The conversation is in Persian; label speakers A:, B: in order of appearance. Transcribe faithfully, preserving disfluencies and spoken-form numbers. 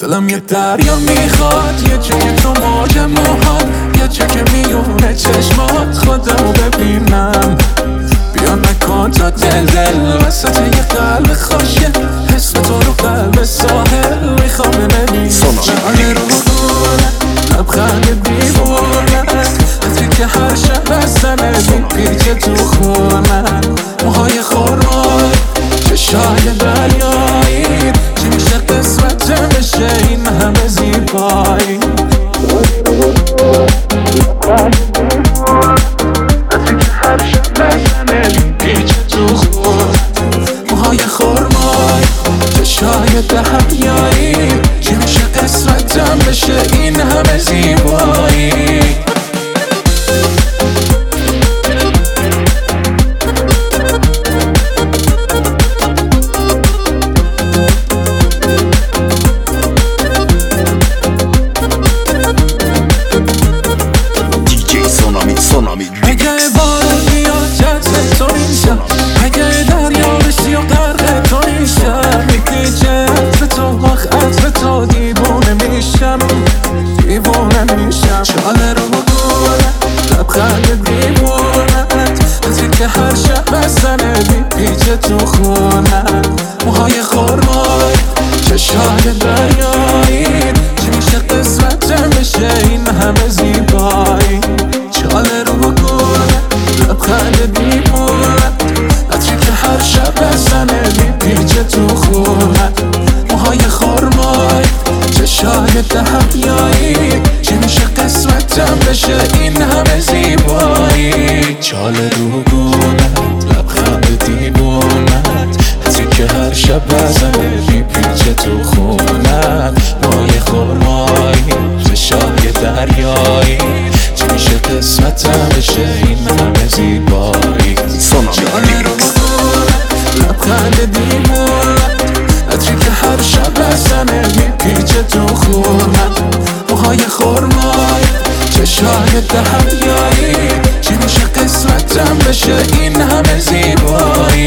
A: دلم یه دریا میخواد، یه جا که تو موج موهات، یه جا که میونه چشمات خودمو ببینم. بیا نکن تا دل دل وسط یه قلب خوشه، حس تو رو قلب ساحل میخوام ببینم. شعر رو بگونه لبخند دیوونه، حتی که هر شب بستنه میپیچه تو خونه. موهای خورمای چشای دریایی، چی میشه قسمتم بشه این همه زیبایی. حتی که هر شب بستنه میپیچه تو خونه. موهای خورمای چشای دریایی، چی میشه قسمتم بشه این همه زیبایی. اگه بارون بیاد جد تو اینجا، اگه دریا بشی و غرق تو اینجا، میپیچه عطر تو وقت عطر تو دیوونه میشم، دیوونه میشم. شاله رو بگونه لبخند دیوونت، حتی که هر شب بزنه میپیچه تو خونت. موهای خورمای چشای دریایی، چی میشه قسمتم بشه این همه زیبایی. شاله رو بگونه لبخند دیوونت، حتی که هر شب بزنه میپیچه تو خونت. موهای خورمای چشای دریایی، چی میشه قسمتم بشه این همه زیبایی. شاله رو بگونه لبخند دیوونت، حتی که هر شب بزنه میپیچه تو خونت. موهای خورمای چشای دریایی، چی میشه قسمتم بشه این همه زیبایی. شاله رو بگونه لبخند دیوونت، حتی که هر شب بزنه میپیچه تو خونت. موهای خورمای چشای دریایی، چی میشه قسمتم بشه این همه زیبایی.